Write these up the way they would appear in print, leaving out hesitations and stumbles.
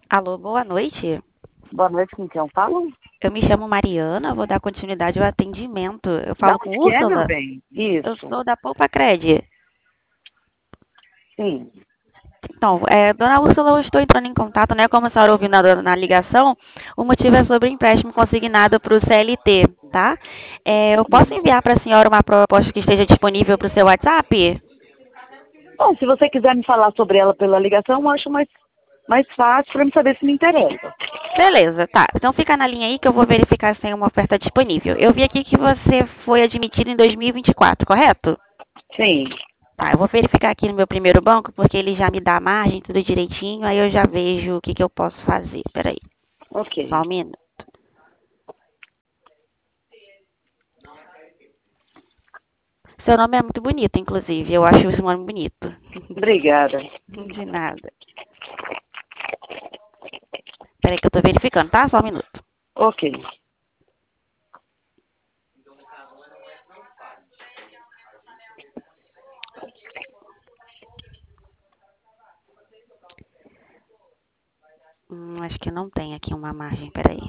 Alô, boa noite. Boa noite, com quem eu falo? Eu me chamo Mariana, vou dar continuidade ao atendimento. Eu Da falo com onde que é, meu Úrsula. bem? Eu Isso, sou da Poupa Cred. sim. Então, dona Úrsula, eu estou entrando em contato, né? Como a senhora ouviu na ligação, o motivo é sobre o empréstimo consignado para o CLT, tá? Eu posso enviar para a senhora uma proposta que esteja disponível para o seu WhatsApp? Bom, se você quiser me falar sobre ela pela ligação, eu acho mais fácil para me saber se me interessa. Beleza, tá. Então fica na linha aí que eu vou verificar se tem uma oferta disponível. Eu vi aqui que você foi admitido em 2024, correto? Sim, Tá, eu vou verificar aqui no meu primeiro banco, porque ele já me dá a margem, tudo direitinho, aí eu já vejo o que que eu posso fazer. Peraí, ok. só um minuto. Seu nome é muito bonito, inclusive. Eu acho esse nome bonito. Obrigada. De nada. Peraí que eu tô verificando, tá? Só um minuto. Ok. Acho que não tem aqui uma margem, peraí.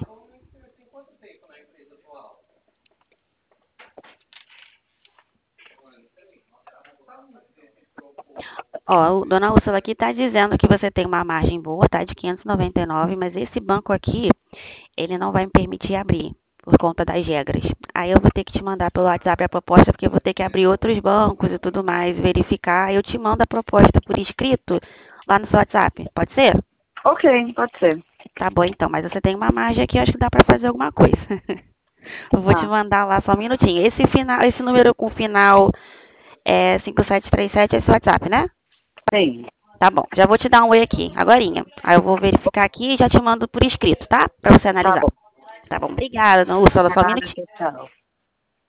Ó, dona Úrsula aqui tá dizendo que você tem uma margem boa, tá? De 599, mas esse banco aqui, ele não vai me permitir abrir por conta das regras. Aí eu vou ter que te mandar pelo WhatsApp a proposta, porque eu vou ter que abrir outros bancos e tudo mais, verificar. Eu te mando a proposta por escrito lá no seu WhatsApp. Pode ser? Ok, pode ser. Tá bom então, mas você tem uma margem aqui, eu acho que dá pra fazer alguma coisa. Eu vou te Ah, mandar lá só um minutinho. Esse número com final 5737 é seu WhatsApp, né? sim. Tá bom, já vou te dar um oi aqui, agorinha. Aí eu vou verificar aqui e já te mando por escrito, tá? Pra você Tá analisar. bom. Tá bom, obrigada, dona Úrsula, só um Nada, minutinho. tchau.